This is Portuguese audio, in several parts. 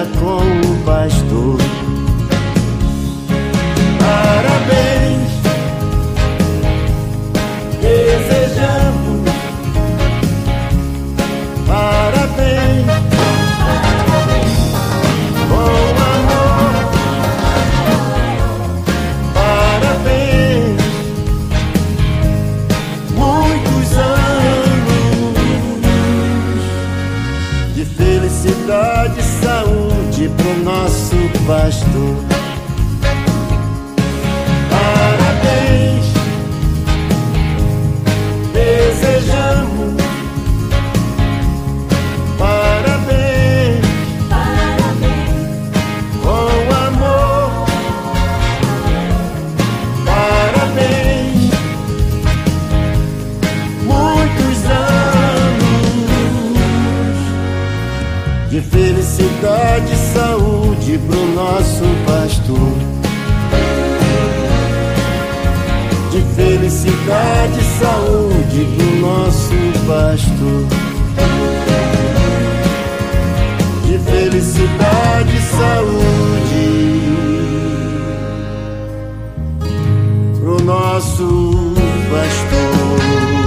dia com o pastor. Parabéns, desejamos. Parabéns, com amor. Parabéns, muitos anos de felicidade e saúde pro nosso pastor. Parabéns, desejamos. Parabéns, com amor. Parabéns, muitos anos de felicidade e saúde pro nosso pastor. De felicidade e saúde pro nosso pastor. De felicidade e saúde pro nosso pastor.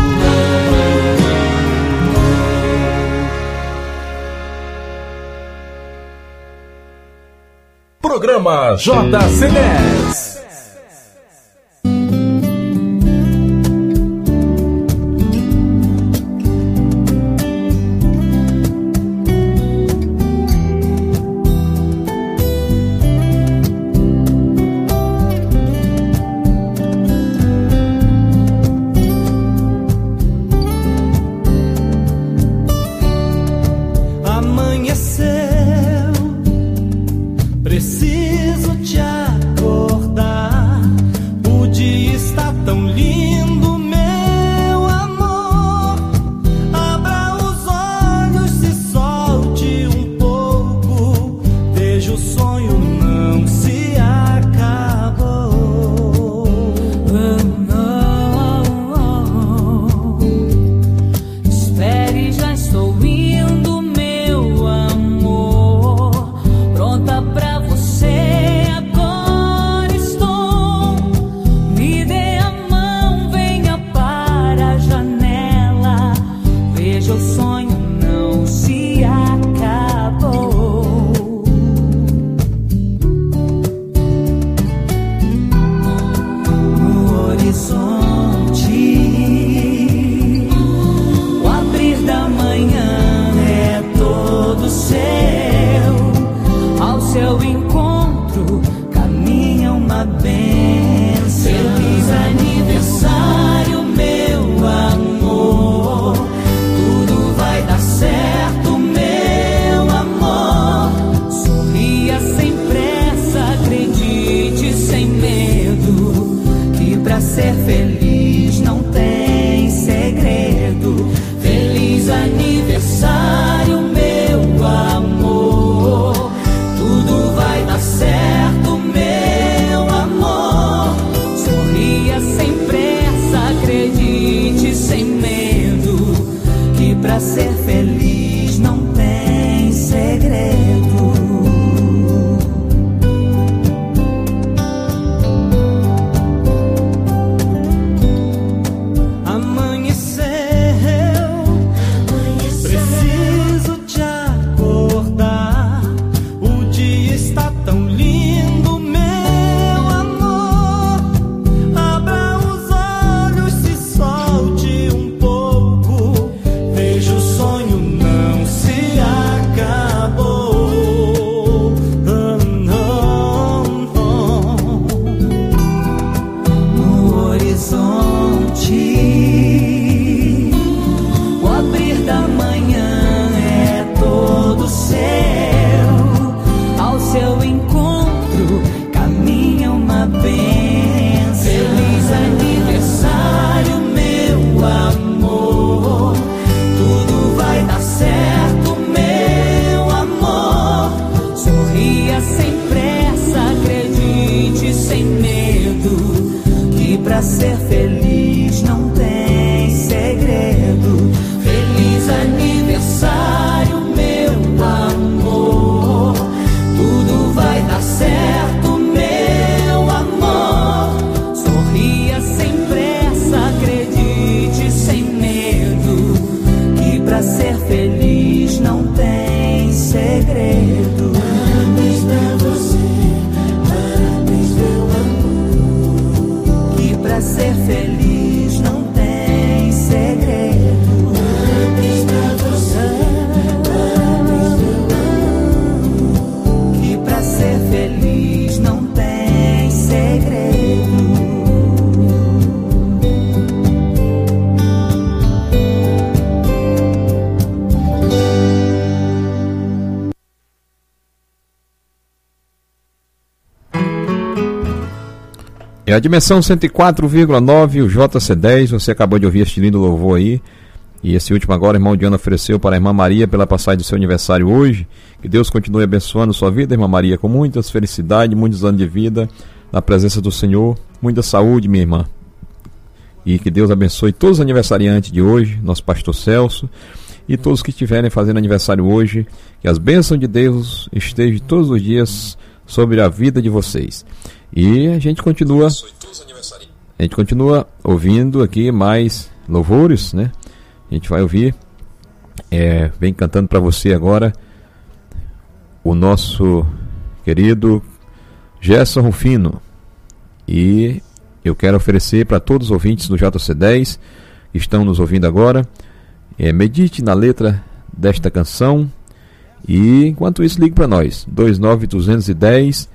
Programa JC10. Preciso te acordar. O dia está tão lindo, meu amor. Abra os olhos, se solte um pouco. Veja o sonho não se acabou. Espere, já estou indo, meu amor. É a dimensão 104,9, o JC10. Você acabou de ouvir este lindo louvor aí. E esse último agora, irmão Diana ofereceu para a irmã Maria pela passagem do seu aniversário hoje. Que Deus continue abençoando sua vida, irmã Maria, com muitas felicidades, muitos anos de vida na presença do Senhor. Muita saúde, minha irmã. E que Deus abençoe todos os aniversariantes de hoje, nosso pastor Celso, e todos que estiverem fazendo aniversário hoje. Que as bênçãos de Deus estejam todos os dias sobre a vida de vocês. E a gente continua ouvindo aqui mais louvores, né? A gente vai ouvir, vem cantando para você agora o nosso querido Gerson Rufino. E eu quero oferecer para todos os ouvintes do JC10 que estão nos ouvindo agora, medite na letra desta canção. E enquanto isso, ligue para nós, 29210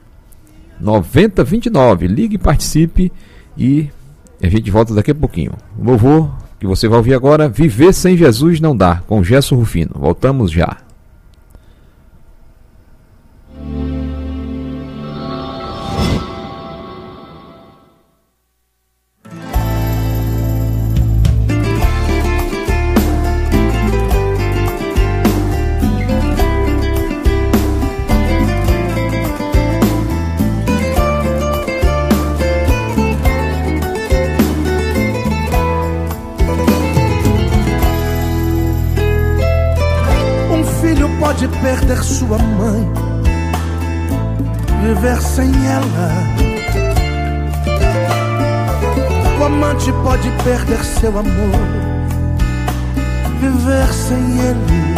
9029. Ligue e participe. E a gente volta daqui a pouquinho. O louvor que você vai ouvir agora, Viver Sem Jesus Não Dá, com Gerson Rufino. Voltamos já. Pode perder sua mãe, viver sem ela. O amante pode perder seu amor, viver sem ele.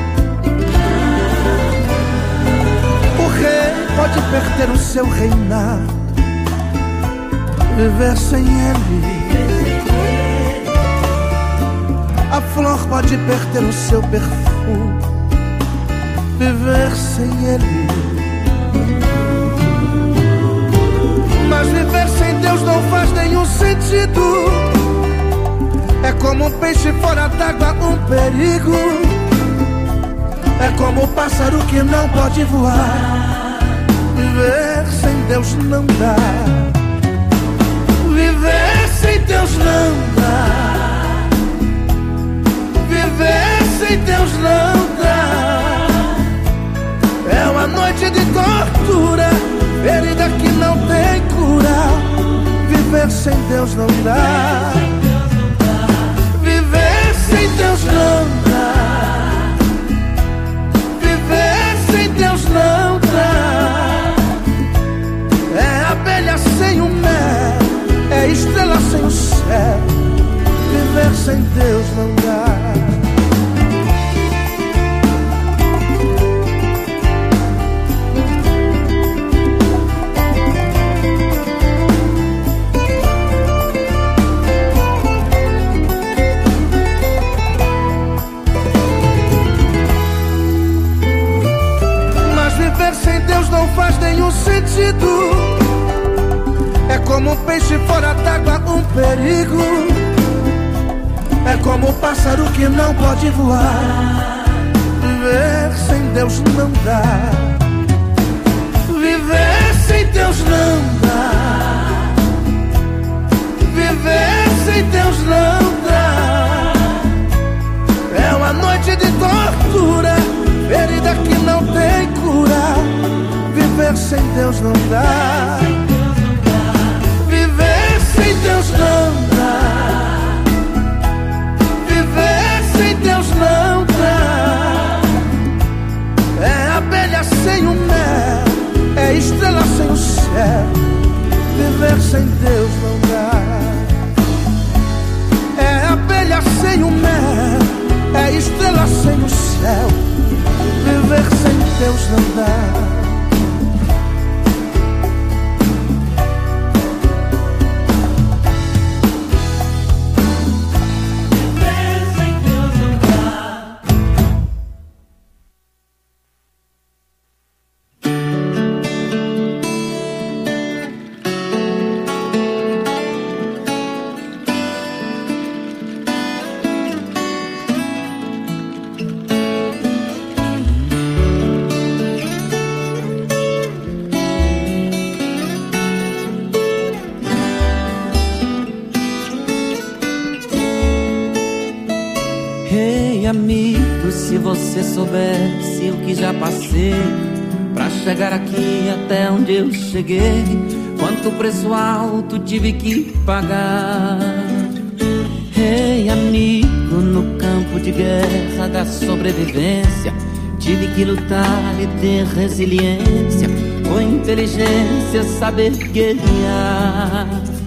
O rei pode perder o seu reinado, viver sem ele. A flor pode perder o seu perfume, viver sem ele. Mas viver sem Deus não faz nenhum sentido. É como um peixe fora d'água, um perigo. É como um pássaro que não pode voar. Viver sem Deus não dá. Viver sem Deus não dá. Viver sem Deus não dá. É uma noite de tortura, ferida que não tem cura. Viver sem Deus não dá. Viver sem Deus não dá. Viver sem Deus não dá. É abelha sem o mel, é estrela sem o céu. Viver sem Deus não dá. Não faz nenhum sentido. É como um peixe fora d'água, um perigo. É como um pássaro que não pode voar. Viver sem Deus não dá. Viver sem Deus não dá. Viver sem Deus não dá. É uma noite de tortura, ferida que não tem cura. Viver sem Deus não dá. Viver sem Deus não dá. Viver sem Deus não dá. É abelha sem o mel, é estrela sem o céu. Viver sem Deus não dá. É abelha sem o mel, é estrela sem o céu. Viver sem Deus não dá. você soubesse o que já passei pra chegar aqui até onde eu cheguei, quanto preço alto tive que pagar. Ei, amigo, no campo de guerra da sobrevivência, tive que lutar e ter resiliência, com inteligência saber guerrear.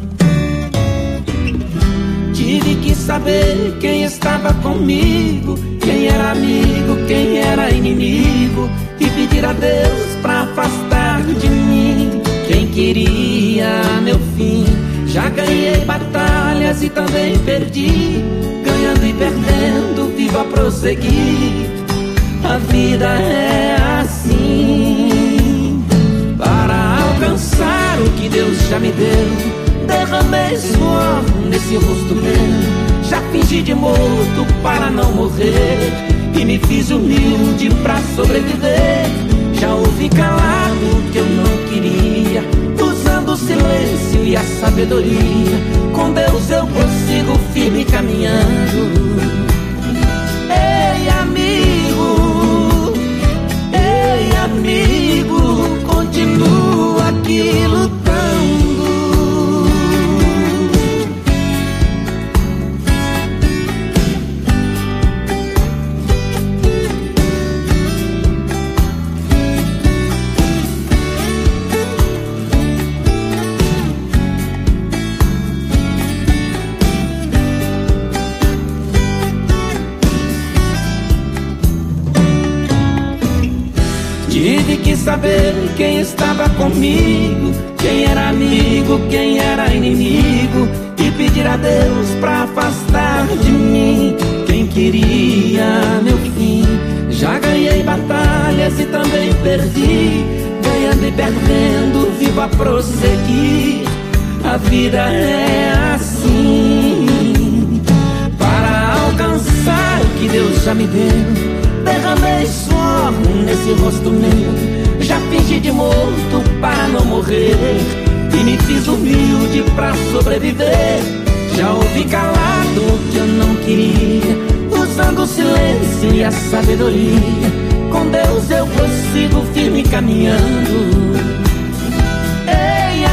Tive que saber quem estava comigo, quem era amigo, quem era inimigo, e pedir a Deus pra afastar de mim quem queria meu fim. Já ganhei batalhas e também perdi, ganhando e perdendo, vivo a prosseguir. A vida é assim. Para alcançar o que Deus já me deu, derramei suor nesse rosto meu. Já fingi de morto para não morrer, e me fiz humilde pra sobreviver. Já ouvi calado o que eu não queria, usando o silêncio e a sabedoria. Com Deus eu prossigo firme caminhando. Ei, amigo, continua aqui lutando. Tive que saber quem estava comigo, quem era amigo, quem era inimigo, e pedir a Deus pra afastar de mim quem queria meu fim. Já ganhei batalhas e também perdi, ganhando e perdendo, vivo a prosseguir. A vida é assim. Para alcançar o que Deus já me deu, derramei suor nesse rosto meu. Já fingi de morto para não morrer, e me fiz humilde pra sobreviver. Já ouvi calado o que eu não queria, usando o silêncio e a sabedoria. Com Deus eu prossigo firme caminhando. Ei,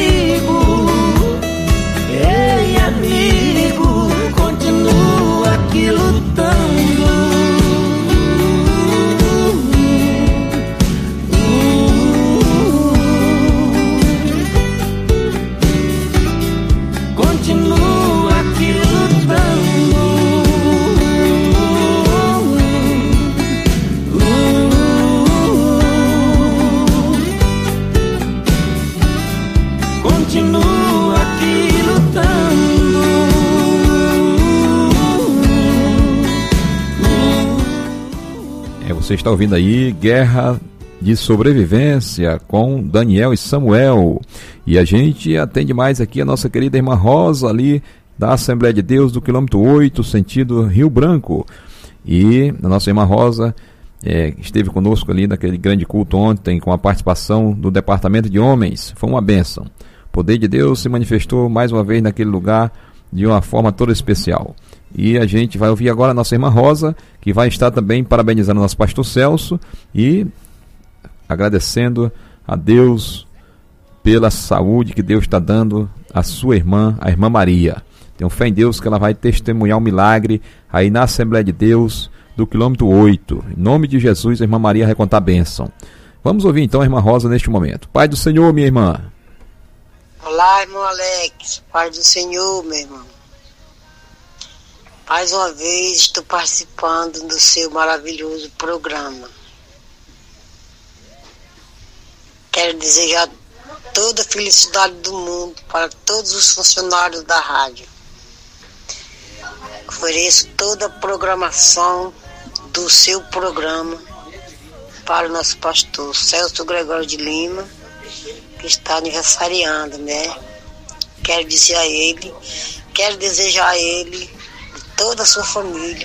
amigo, continua aqui lutando. Continua aqui lutando. Continua aqui lutando. Você está ouvindo aí Guerra de Sobrevivência com Daniel e Samuel. E a gente atende mais aqui a nossa querida irmã Rosa, ali da Assembleia de Deus do quilômetro 8, sentido Rio Branco. E a nossa irmã Rosa esteve conosco ali naquele grande culto ontem, com a participação do Departamento de Homens. Foi uma bênção. O poder de Deus se manifestou mais uma vez naquele lugar de uma forma toda especial. E a gente vai ouvir agora a nossa irmã Rosa, que vai estar também parabenizando o nosso pastor Celso e agradecendo a Deus pela saúde que Deus está dando à sua irmã, a irmã Maria. Tenho fé em Deus que ela vai testemunhar um milagre aí na Assembleia de Deus do quilômetro 8. Em nome de Jesus, a irmã Maria vai contar a bênção. Vamos ouvir então a irmã Rosa neste momento. Pai do Senhor, minha irmã. Olá, irmão Alex. Pai do Senhor, meu irmão. Mais uma vez estou participando do seu maravilhoso programa. Quero desejar toda a felicidade do mundo para todos os funcionários da rádio. Ofereço toda a programação do seu programa para o nosso pastor Celso Gregório de Lima, que está aniversariando, né? Quero desejar a ele e toda a sua família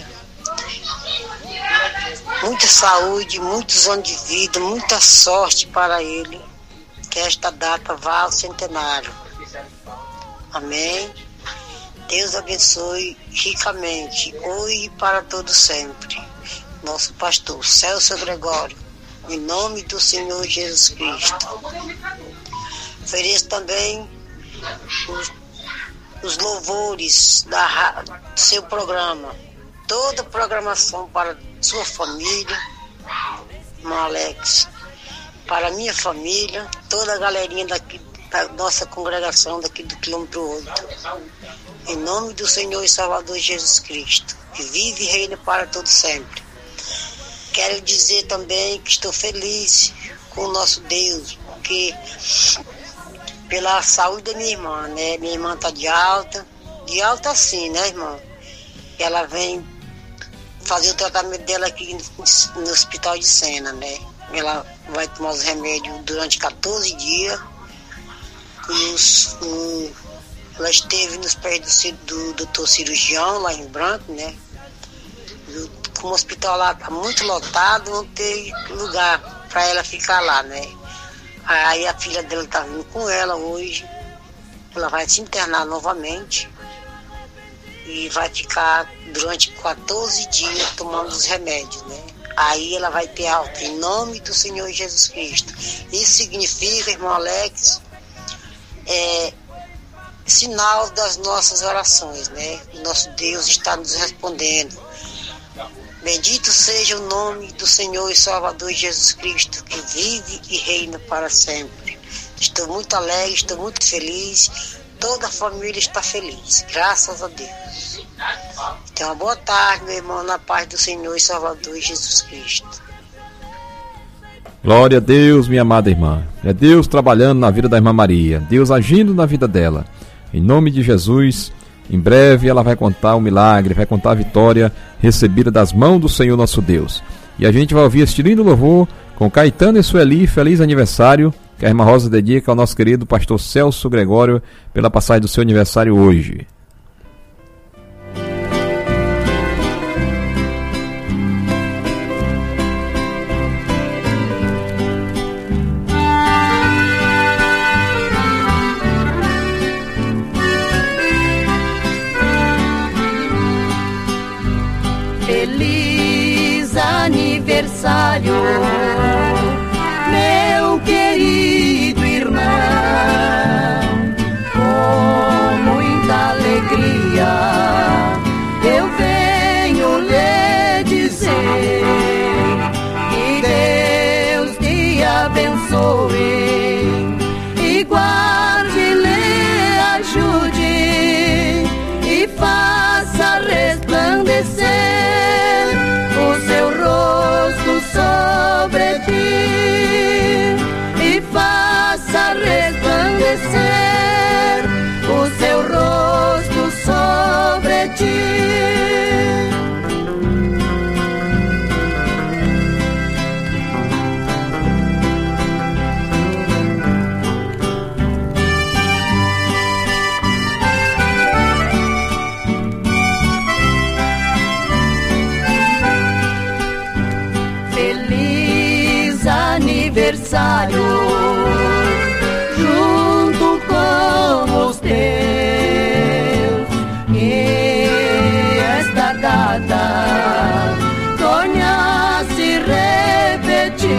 muita saúde, muitos anos de vida, muita sorte para ele, que esta data vá ao centenário. Amém. Deus abençoe ricamente, hoje e para todo sempre. nosso pastor Celso Gregório, em nome do Senhor Jesus Cristo. Ofereço também os louvores do seu programa, toda a programação para sua família, irmão Alex, para minha família, toda a galerinha daqui da nossa congregação daqui do quilômetro 8. Em nome do Senhor e Salvador Jesus Cristo, que vive e reina para todo sempre. Quero dizer também que estou feliz com o nosso Deus, porque pela saúde da minha irmã, né? Minha irmã está de alta assim, né, irmão? Ela vem fazer o tratamento dela aqui no Hospital de Sena, né? Ela vai tomar os remédios durante 14 dias. Ela esteve nos pés do doutor cirurgião lá em Branco, né? Como o hospital lá está muito lotado, não tem lugar para ela ficar lá, né? Aí a filha dela está vindo com ela hoje. Ela vai se internar novamente e vai ficar durante 14 dias tomando os remédios, né? Aí ela vai ter alta em nome do Senhor Jesus Cristo. Isso significa, irmão Alex, sinal das nossas orações, né? O nosso Deus está nos respondendo. Bendito seja o nome do Senhor e Salvador Jesus Cristo, que vive e reina para sempre. Estou muito alegre, estou muito feliz. Toda a família está feliz, graças a Deus. Então, uma boa tarde, meu irmão, na paz do Senhor e Salvador Jesus Cristo. Glória a Deus, minha amada irmã. É Deus trabalhando na vida da irmã Maria, Deus agindo na vida dela. Em nome de Jesus, em breve ela vai contar o milagre, vai contar a vitória recebida das mãos do Senhor nosso Deus. E a gente vai ouvir este lindo louvor com Caetano e Sueli, feliz aniversário, que a irmã Rosa dedica ao nosso querido pastor Celso Gregório pela passagem do seu aniversário hoje. Feliz aniversário, meu querido irmão, com muita alegria eu venho lhe dizer que Deus te abençoe e guarde, lhe ajude e faça resplandecer sobre ti e faça resplandecer o seu rosto sobre ti. Aniversário, junto com os teus, e esta data torne a se repetir,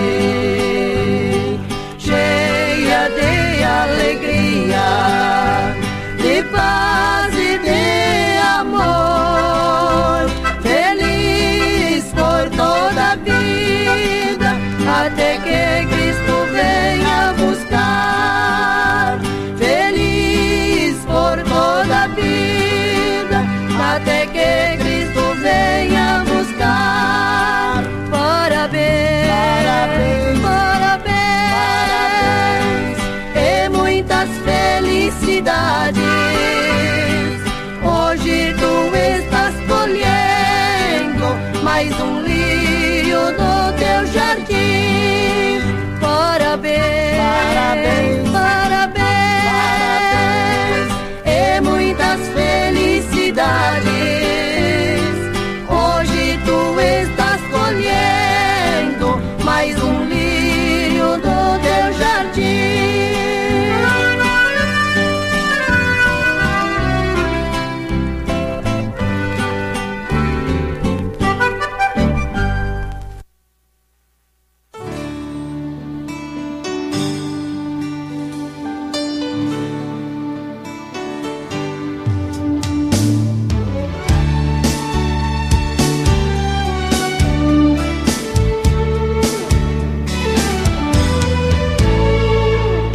cheia de alegria, de paz e de amor, feliz por toda a vida, até que Cristo venha buscar. Feliz por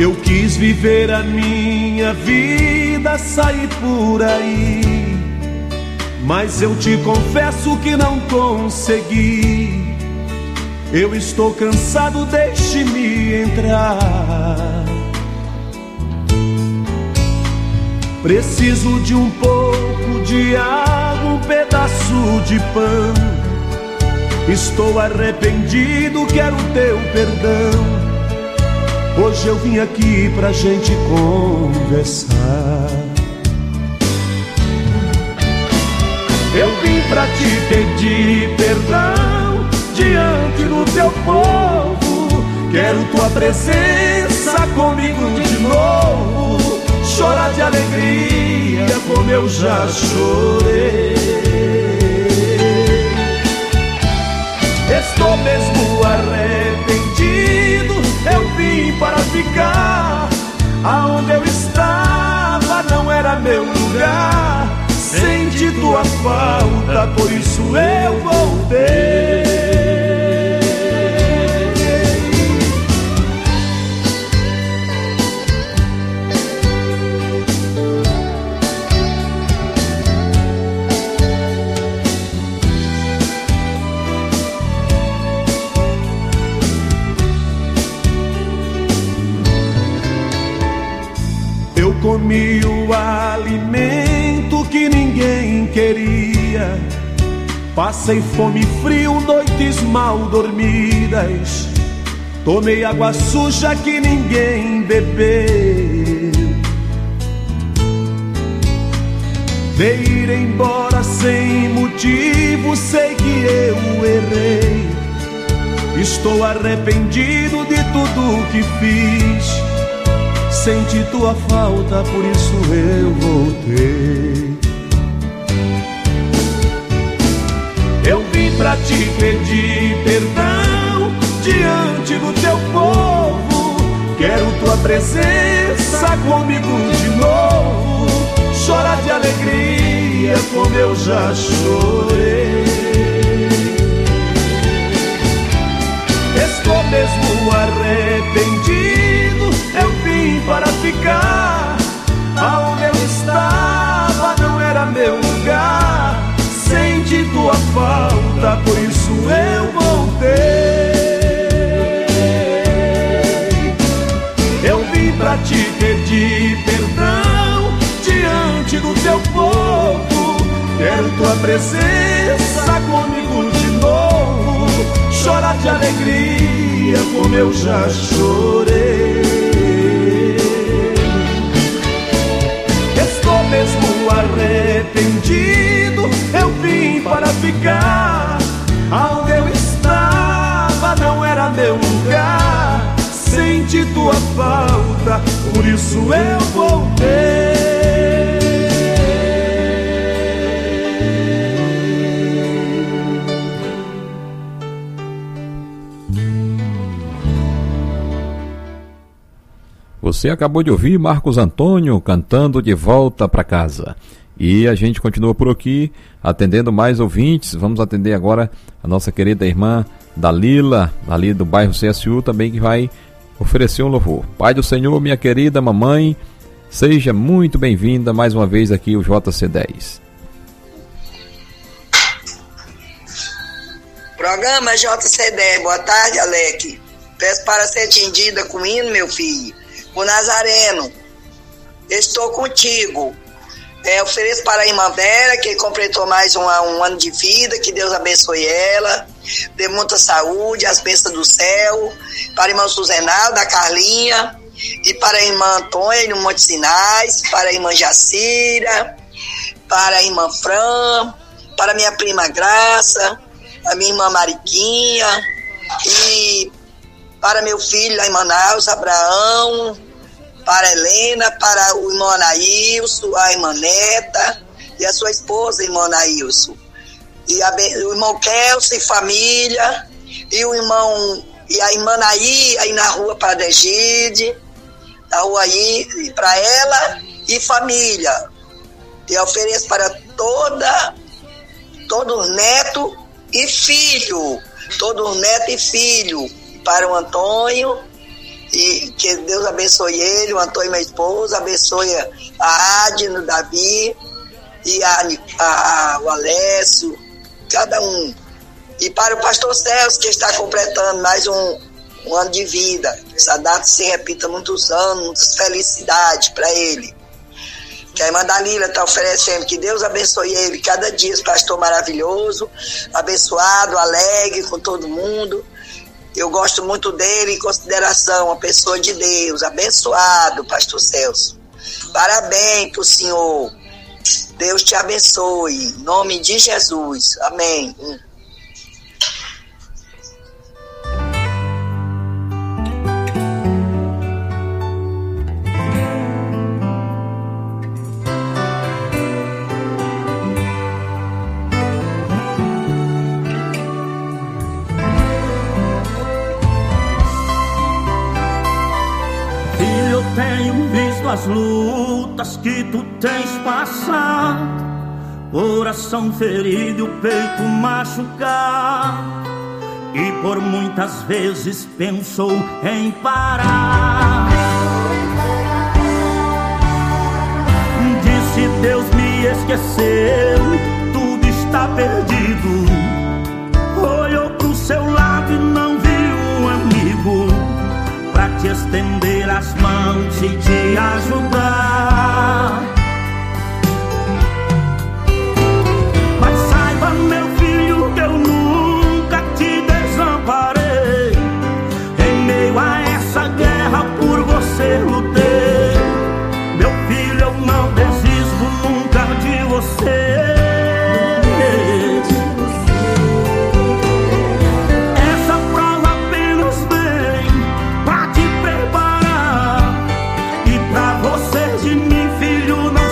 Eu quis viver a minha vida, sair por aí, mas eu te confesso que não consegui. Eu estou cansado, deixe-me entrar. Preciso de um pouco de água, um pedaço de pão. Estou arrependido, quero teu perdão. Hoje eu vim aqui pra gente conversar. Eu vim pra te pedir perdão diante do teu povo. Quero tua presença comigo de novo. Chorar de alegria como eu já chorei. Estou mesmo arrependido. Eu vim para ficar. Aonde eu estava não era meu lugar. Senti tua falta, por isso eu voltei. Eu comi o alimento que ninguém queria. Passei fome e frio, noites mal dormidas. Tomei água suja que ninguém bebeu. Veio ir embora sem motivo, sei que eu errei. Estou arrependido de tudo que fiz. Senti tua falta, por isso eu voltei. Eu vim pra te pedir perdão diante do teu povo. Quero tua presença comigo de novo. Chorar de alegria como eu já chorei. Estou mesmo arrependido. Eu vim para ficar. Aonde eu estava não era meu lugar. Senti tua falta, por isso eu voltei. Eu vim pra te pedir perdão diante do teu povo. Quero tua presença comigo de novo. Chorar de alegria como eu já chorei. Estou mesmo arrependido. Eu vim para ficar. Aonde eu estava não era meu lugar. Senti tua falta, por isso eu voltei. Você acabou de ouvir Marcos Antônio cantando De Volta para Casa. E a gente continua por aqui, atendendo mais ouvintes. Vamos atender agora a nossa querida irmã Dalila, ali do bairro CSU, também, que vai oferecer um louvor. Pai do Senhor, minha querida mamãe, seja muito bem-vinda mais uma vez aqui ao JC10. Programa JC10, boa tarde, Alec. Peço para ser atendida com hino, meu filho. O Nazareno, estou contigo. Ofereço para a irmã Vera, que completou mais um ano de vida, que Deus abençoe ela, dê muita saúde, as bênçãos do céu. Para a irmã Suzenal, da Carlinha, e para a irmã Antônia, no Monte Sinais, para a irmã Jacira, para a irmã Fran, para a minha prima Graça, a minha irmã Mariquinha, e para meu filho lá em Manaus, Abraão, para a Helena, para o irmão Anaílson, a irmã Neta e a sua esposa, irmão Anaílson. E o irmão Kelso e família, e o irmão e a irmã Naí, aí na rua para Degide, na rua aí, para ela e família. Eu ofereço para todos neto e filho, todos neto e filho, para o Antônio E que Deus abençoe ele, o Antônio, minha esposa, abençoe a Adno, o Davi e o Alessio, cada um. E para o pastor Celso, que está completando mais um ano de vida. Essa data se repita muitos anos, muitas felicidades para ele. Que a irmã Dalila está oferecendo, que Deus abençoe ele cada dia, esse pastor maravilhoso, abençoado, alegre com todo mundo. Eu gosto muito dele, em consideração, uma pessoa de Deus, abençoado, pastor Celso. Parabéns para o senhor. Deus te abençoe, em nome de Jesus. Amém. Tenho visto as lutas que tu tens passado, coração ferido e o peito machucado, e por muitas vezes pensou em parar. Disse Deus me esqueceu, tudo está perdido. Olhou pro seu lado e não viu um amigo pra te estender as mãos e te ajudar. Mas saiba, meu filho, que eu nunca te desamparei. Em meio a essa guerra por você lutei. Meu filho, eu não desisto nunca de você. De mim, filho, não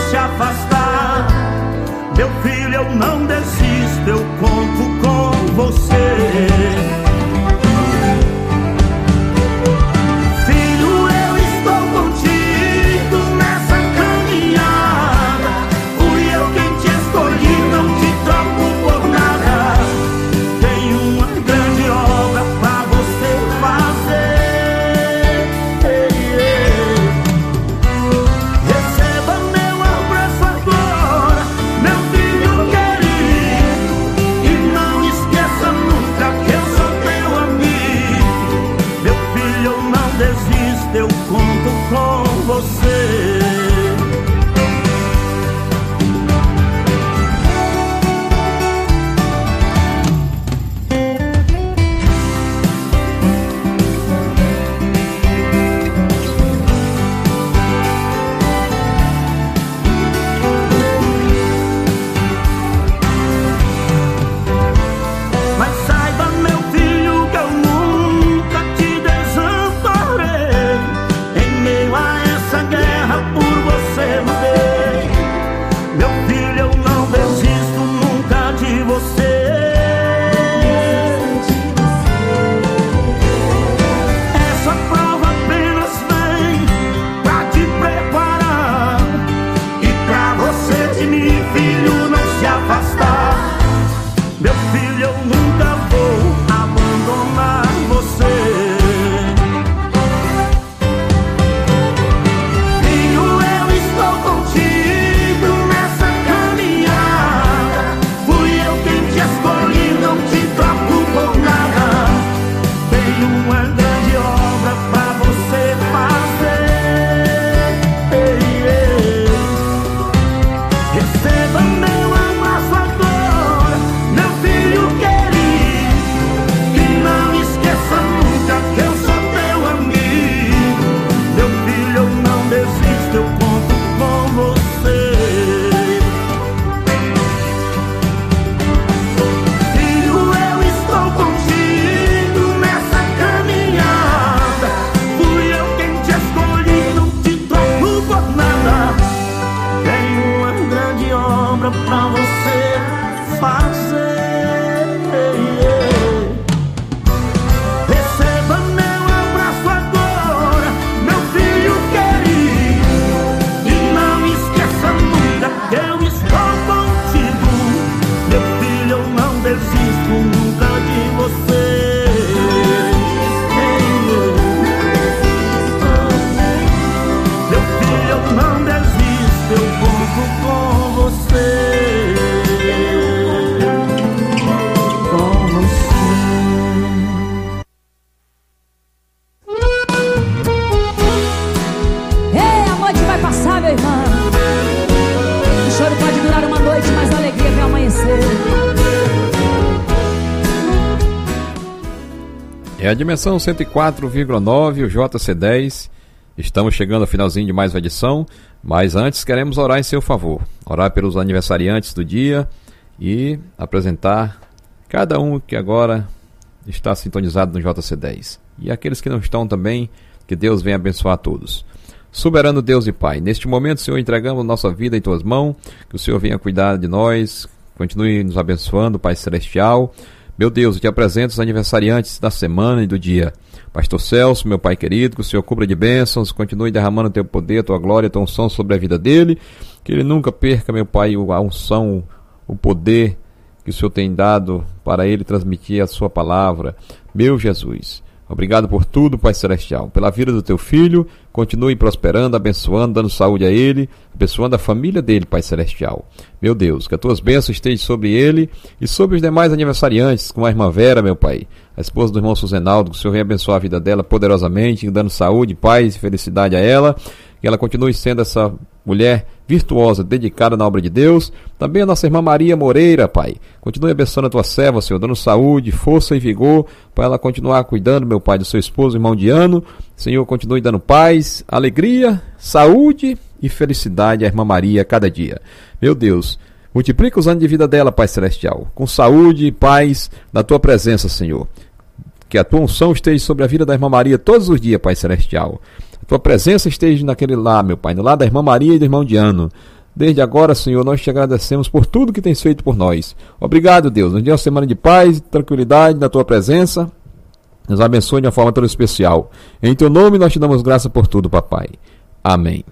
É a dimensão 104,9, o JC10. Estamos chegando ao finalzinho de mais uma edição, mas antes queremos orar em seu favor. Orar pelos aniversariantes do dia e apresentar cada um que agora está sintonizado no JC10. E aqueles que não estão também, que Deus venha abençoar a todos. Soberano Deus e Pai, neste momento, Senhor, entregamos nossa vida em Tuas mãos, que o Senhor venha cuidar de nós, continue nos abençoando, Pai Celestial. Meu Deus, eu te apresento os aniversariantes da semana e do dia. Pastor Celso, meu Pai querido, que o Senhor cubra de bênçãos, continue derramando o Teu poder, a Tua glória, a Tua unção sobre a vida dele, que ele nunca perca, meu Pai, a unção, o poder que o Senhor tem dado para ele transmitir a Sua palavra. Meu Jesus, obrigado por tudo, Pai Celestial, pela vida do Teu filho, continue prosperando, abençoando, dando saúde a ele, abençoando a família dele, Pai Celestial. Meu Deus, que as Tuas bênçãos estejam sobre ele e sobre os demais aniversariantes, como a irmã Vera, meu Pai, a esposa do irmão Suzenaldo, que o Senhor venha abençoar a vida dela poderosamente, dando saúde, paz e felicidade a ela, que ela continue sendo essa mulher virtuosa, dedicada na obra de Deus. Também a nossa irmã Maria Moreira, Pai, continue abençoando a Tua serva, Senhor, dando saúde, força e vigor, para ela continuar cuidando, meu Pai, do seu esposo, irmão Diano. Senhor, continue dando paz, alegria, saúde e felicidade à irmã Maria a cada dia. Meu Deus, multiplica os anos de vida dela, Pai Celestial, com saúde e paz na Tua presença, Senhor. Que a Tua unção esteja sobre a vida da irmã Maria todos os dias, Pai Celestial. A Tua presença esteja naquele lá, meu Pai, no lado da irmã Maria e do irmão Diano. Desde agora, Senhor, nós te agradecemos por tudo que tens feito por nós. Obrigado, Deus. Nos dê uma semana de paz e tranquilidade na Tua presença. Nos abençoe de uma forma toda especial. Em Teu nome nós te damos graça por tudo, Papai. Amém.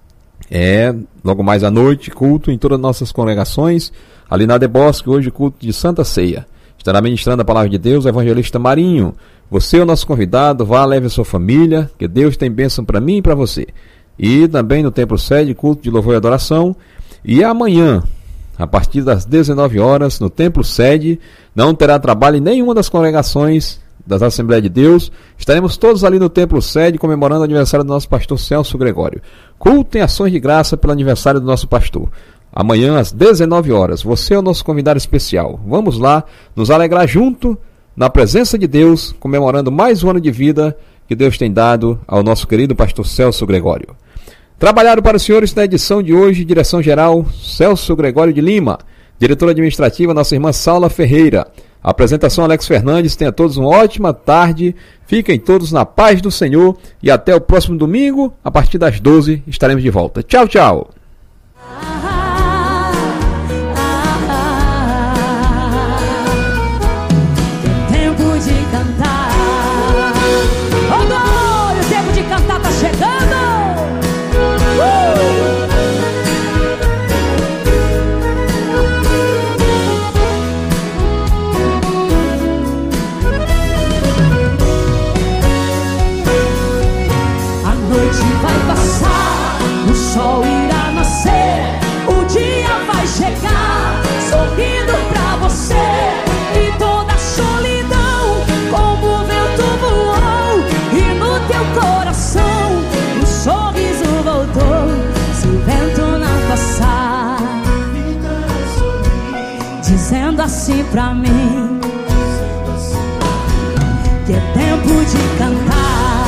Logo mais à noite, culto em todas as nossas congregações. Ali na Debosque, hoje culto de Santa Ceia. Estará ministrando a palavra de Deus o evangelista Marinho. Você é o nosso convidado, vá, leve a sua família, que Deus tem bênção para mim e para você. E também no Templo Sede, culto de louvor e adoração. E amanhã, a partir das 19 horas, no Templo Sede, não terá trabalho em nenhuma das congregações das Assembleias de Deus. Estaremos todos ali no Templo Sede, comemorando o aniversário do nosso pastor Celso Gregório. Culto em ações de graça pelo aniversário do nosso pastor. Amanhã, às 19 horas, você é o nosso convidado especial. Vamos lá, nos alegrar junto, na presença de Deus, comemorando mais um ano de vida que Deus tem dado ao nosso querido pastor Celso Gregório. Trabalharam para os senhores na edição de hoje, direção-geral, Celso Gregório de Lima. Diretora administrativa, nossa irmã Saula Ferreira. Apresentação, Alex Fernandes. Tenha todos uma ótima tarde. Fiquem todos na paz do Senhor. E até o próximo domingo, a partir das 12, estaremos de volta. Tchau, tchau. Dizendo assim pra mim que é tempo de cantar.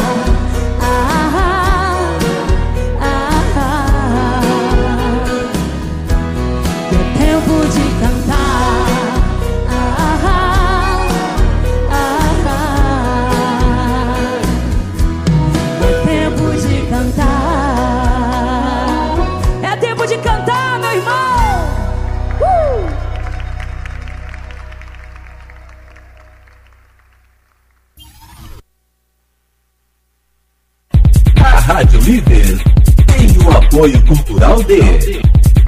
Que é tempo de cantar. É tempo de cantar. É tempo de cantar, meu irmão. Rádio Líder tem o apoio cultural de...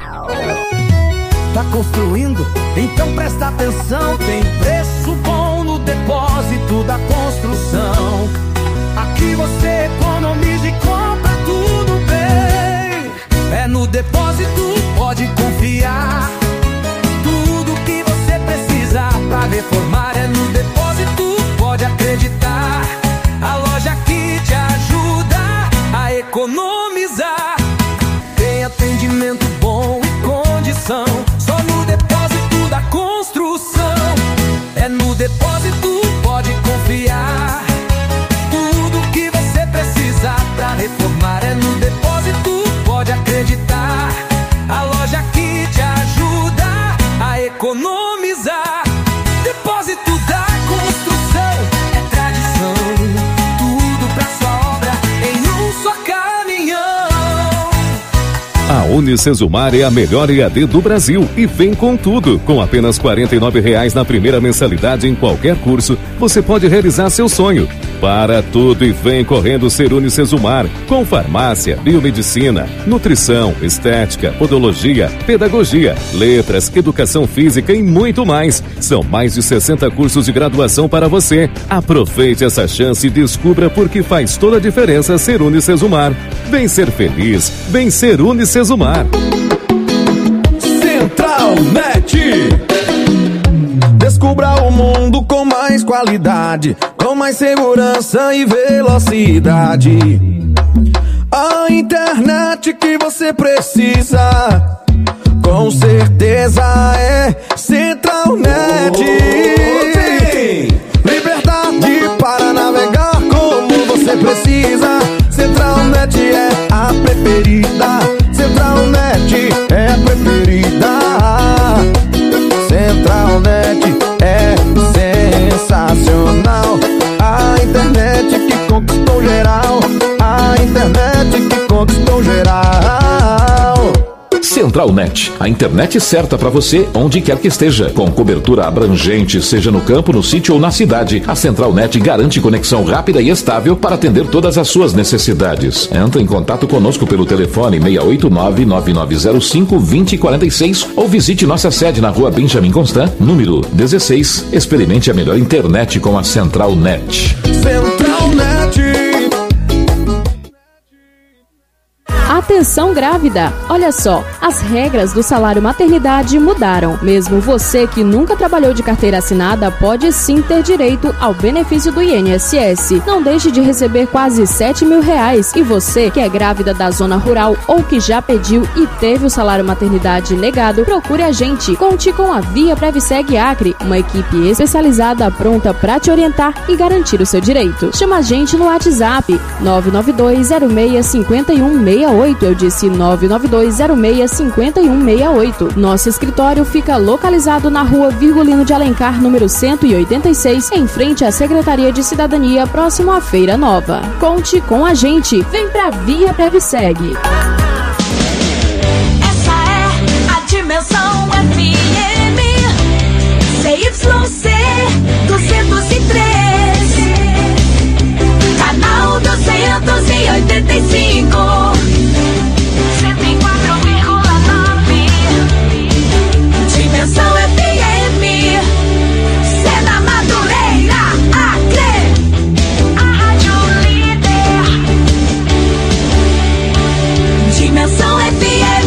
Tá construindo? Então presta atenção. Tem preço bom no depósito da construção. Aqui você economiza e compra tudo bem. É no depósito, pode confiar. Tudo que você precisa pra reformar é no depósito, pode acreditar. A loja que te ajuda a economizar. Tem atendimento bom e condição. Só no depósito da construção. É no depósito, pode confiar. A Unicesumar é a melhor EAD do Brasil e vem com tudo. Com apenas R$ 49,00 na primeira mensalidade em qualquer curso, você pode realizar seu sonho. Para tudo e vem correndo ser Unicesumar, com farmácia, biomedicina, nutrição, estética, podologia, pedagogia, letras, educação física e muito mais. São mais de 60 cursos de graduação para você. Aproveite essa chance e descubra por que faz toda a diferença ser Unicesumar. Vem ser feliz, vem ser Unicesumar. Central Net. Descubra o mundo com mais qualidade, com mais segurança e velocidade. A internet que você precisa, com certeza é Central Net. Liberdade para navegar como você precisa. Central Net é a preferida. Central Net é a preferida. Central Net é sensacional. A internet que conquistou geral. A internet que conquistou geral. Central Net, a internet certa para você onde quer que esteja, com cobertura abrangente, seja no campo, no sítio ou na cidade. A Central Net garante conexão rápida e estável para atender todas as suas necessidades. Entre em contato conosco pelo telefone 689-9905-2046 ou visite nossa sede na rua Benjamin Constant, número 16. Experimente a melhor internet com a Central Net. Central Net. Atenção grávida! Olha só, as regras do salário maternidade mudaram. Mesmo você que nunca trabalhou de carteira assinada pode sim ter direito ao benefício do INSS. Não deixe de receber quase R$7 mil. E você que é grávida da zona rural ou que já pediu e teve o salário maternidade negado, procure a gente. Conte com a Via Previseg Acre, uma equipe especializada pronta para te orientar e garantir o seu direito. Chama a gente no WhatsApp 992065168. Eu disse 992065168. Nosso escritório fica localizado na rua Virgulino de Alencar, número 186, em frente à Secretaria de Cidadania, próximo à Feira Nova. Conte com a gente. Vem pra Via Previseg. Essa é a Dimensão FM CYC 203, canal 285. Dimensão FM, Sena Madureira, Acre, a rádio líder. Dimensão FM.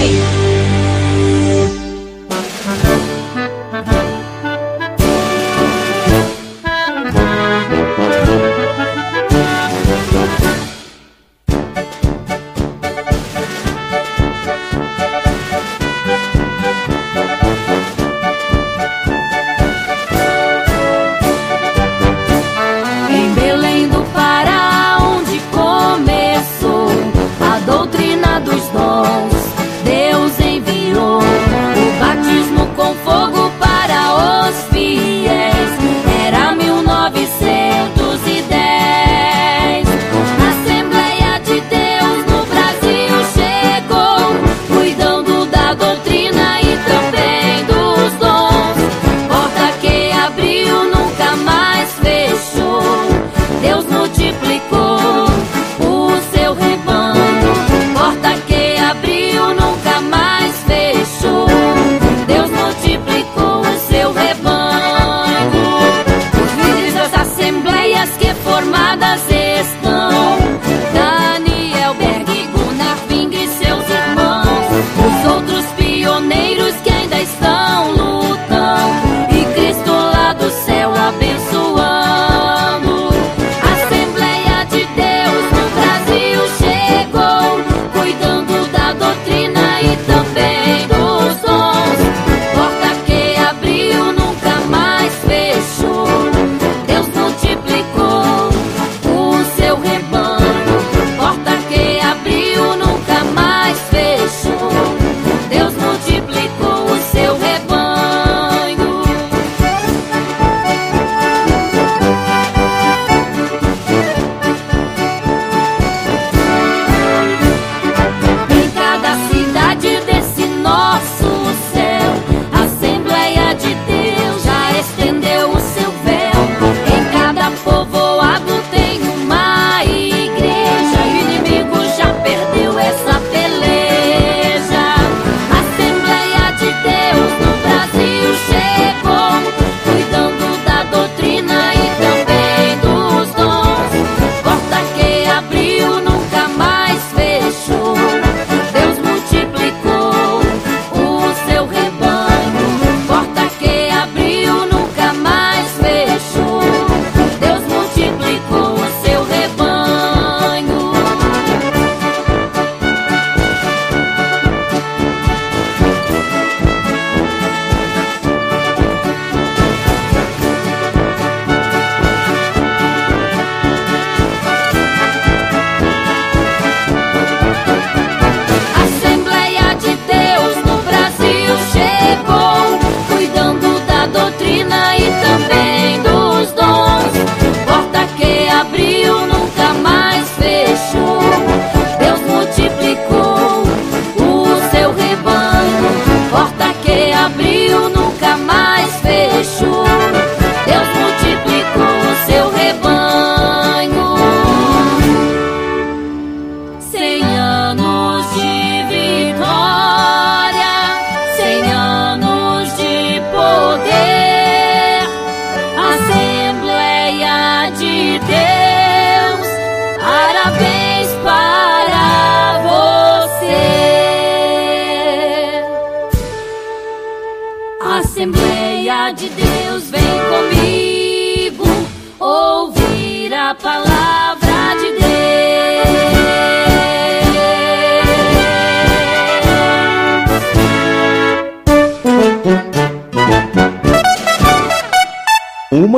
Multiplicou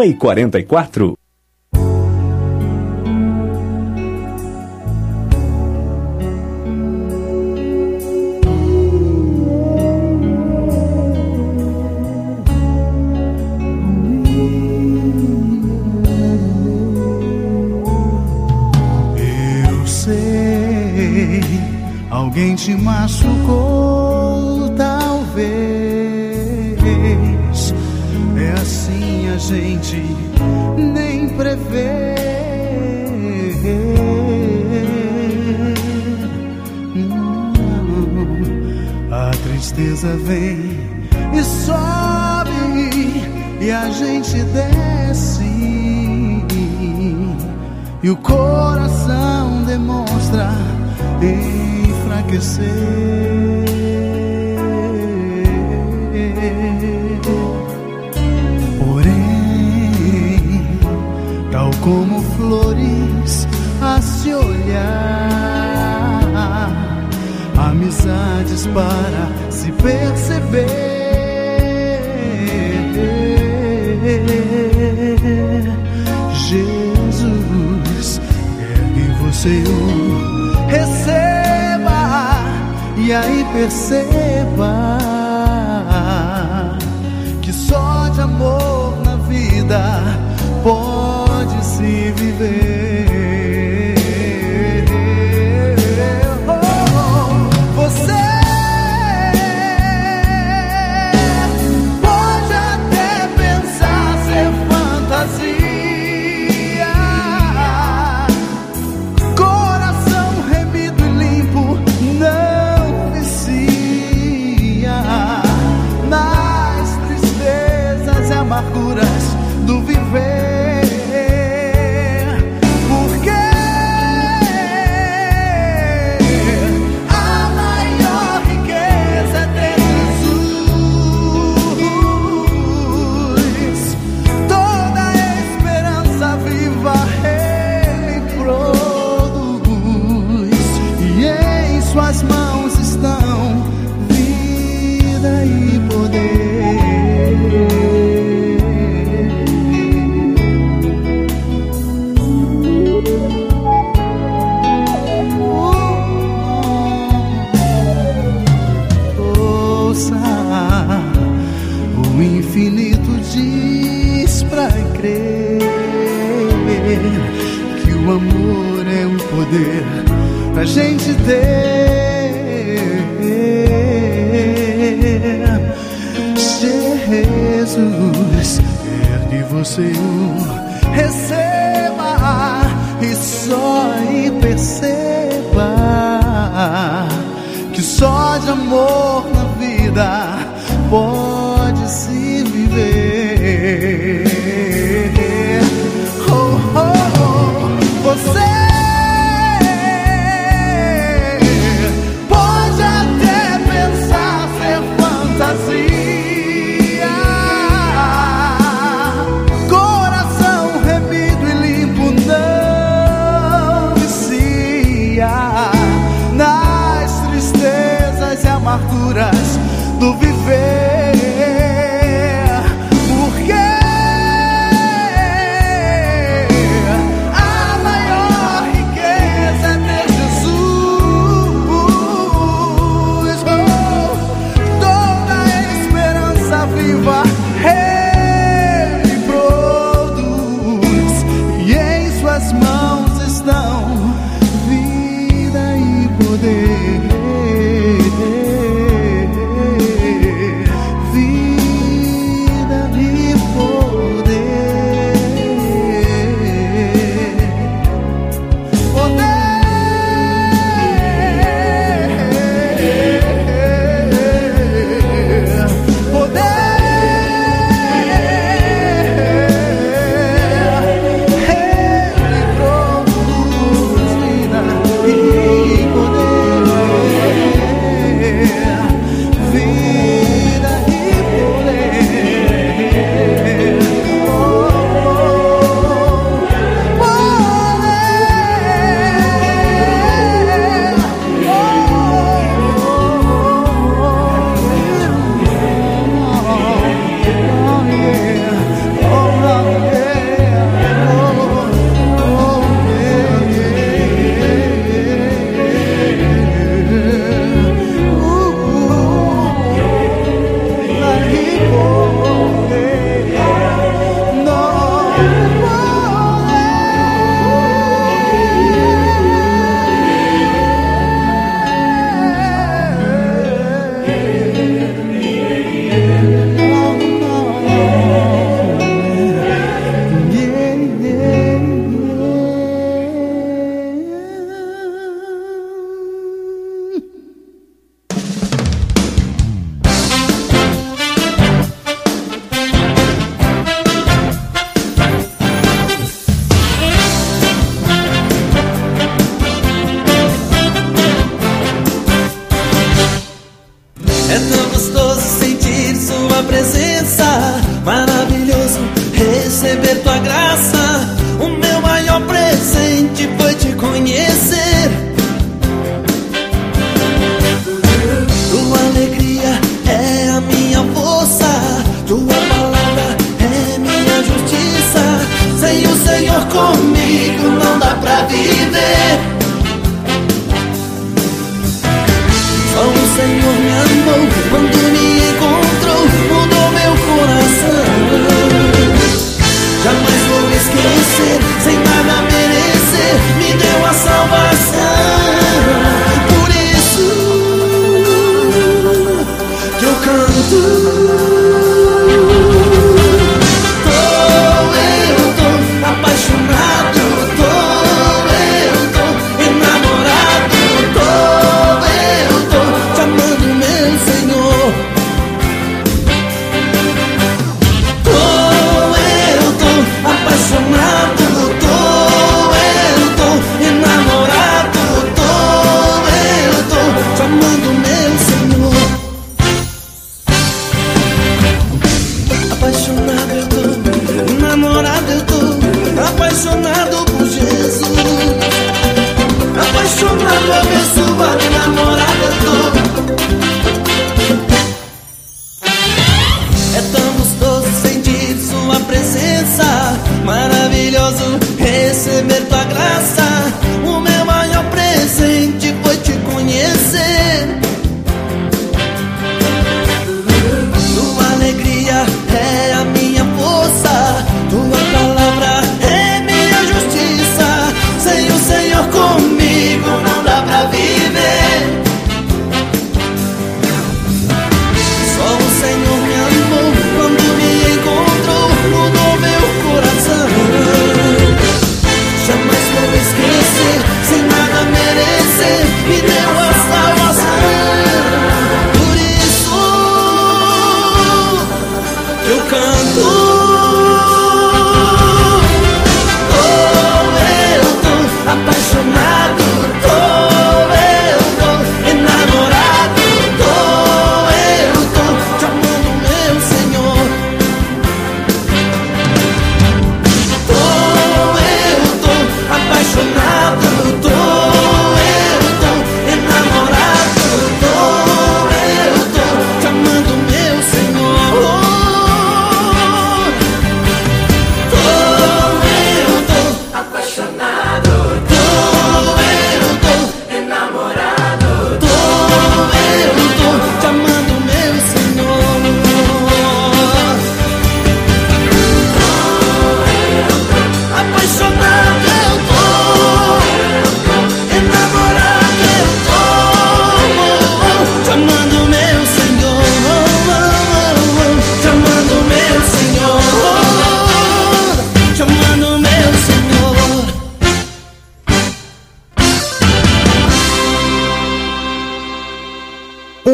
1h44. Alguém te machucou, talvez. É assim, a gente nem prevê. A tristeza vem e sobe, e a gente desce, e o coração demonstra enfraquecer. Porém, tal como flores a se olhar, amizades para se perceber, Jesus quer que você o receba, e aí perceba que só de amor na vida pode se viver. Você pode até pensar ser fantasia, amarguras do viver, porque a maior riqueza é ter Jesus. Toda a esperança viva Ele produz, e em suas mãos estão vida e poder. O infinito diz pra crer que o amor é um poder pra gente ter. Jesus quer que você o receba, e só aí perceba que só de amor na vida pode se viver. Oh, oh, oh. Você pode até pensar ser fantasia, coração remido e limpo não vicia nas tristezas e amarguras do viver, porque a maior riqueza é ter Jesus. Oh, toda a esperança viva Ele produz, e em suas mãos estão vida e poder.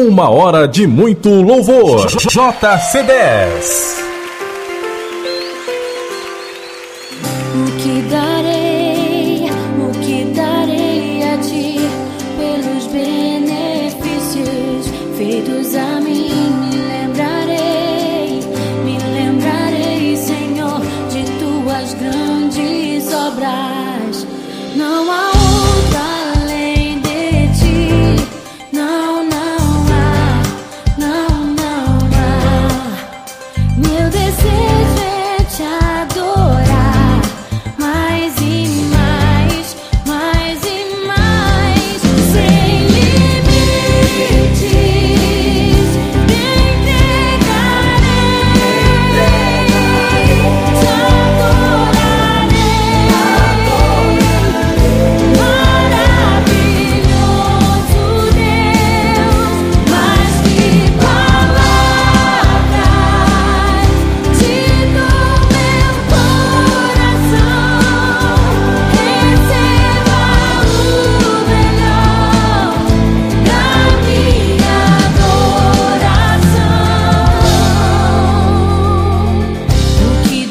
1 hora de muito louvor. JC10. O que darei a ti pelos benefícios feitos a mim? Me lembrarei, Senhor, de tuas grandes obras. Não há outra além de ti. Não há. Meu desejo é te adorar mais e mais, sem limites. Me entregarei, te adorarei. Maravilhoso Deus, mais que palavras te dou meu coração. Receba o melhor da minha adoração. O que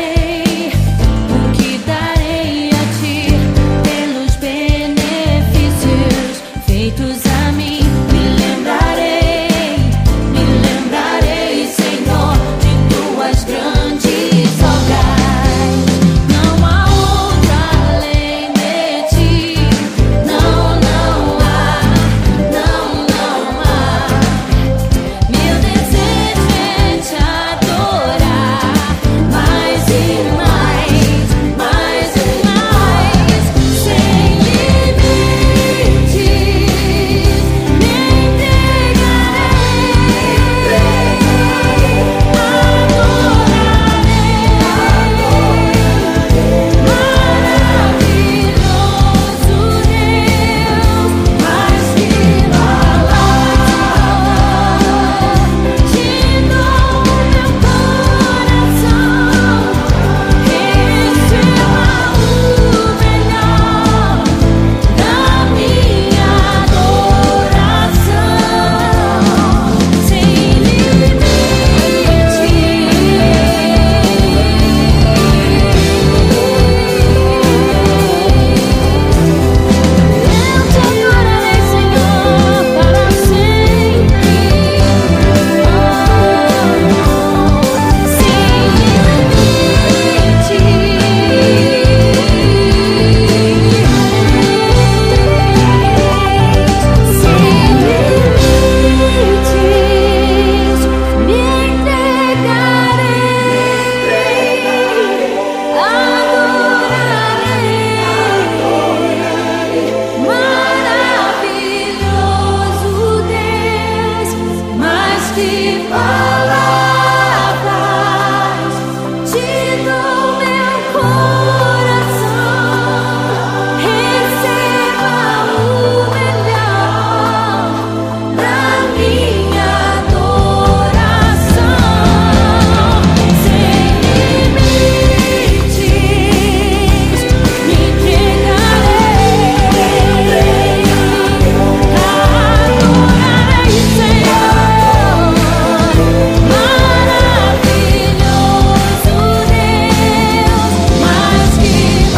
darei a ti pelos benefícios feitos a mim? Me lembrarei, Senhor, de tuas grandes obras. Não há outra além de ti. Não há. Meu desejo é te adorar mais e mais, sem limites. Me Maravilhoso Deus, mais que palavras te dou meu coração. Receba o melhor da minha adoração. Sem limites, me entregarei, adorarei, Senhor. Maravilhoso Deus, mais que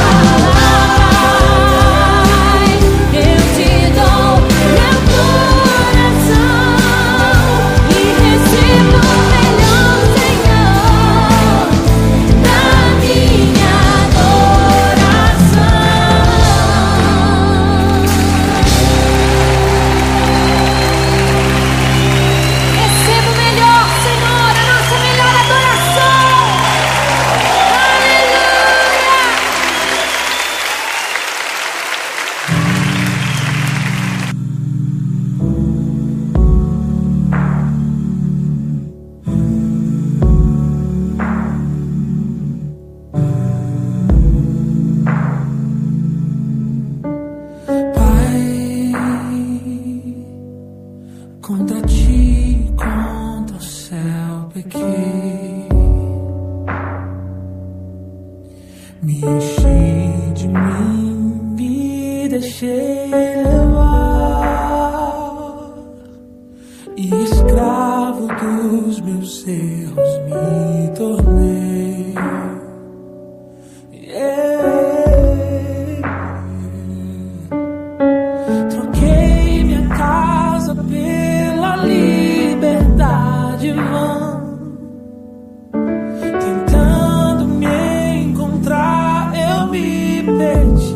palavras, eu te dou meu coração e recebo o melhor, Senhor, da minha adoração. Receba o melhor, Senhor, a nossa melhor adoração. Aleluia! Pai, contra ti, contra o céu pequei, me enchi de mim, me deixei levar. dos meus erros me tornei. Troquei minha casa pela liberdade vã, tentando me encontrar eu me perdi.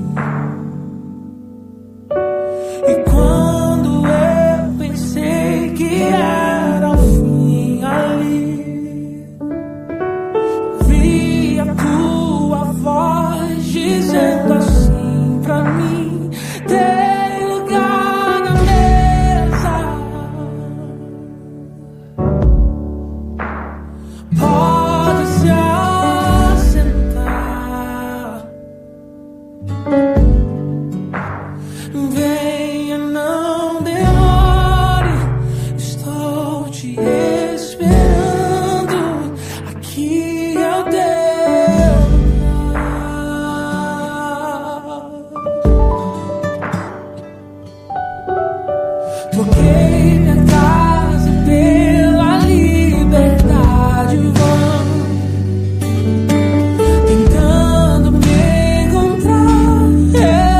E quando eu pensei que era o fim ali, vi a tua voz dizendo assim pra mim: tem lugar na mesa, pode se assentar.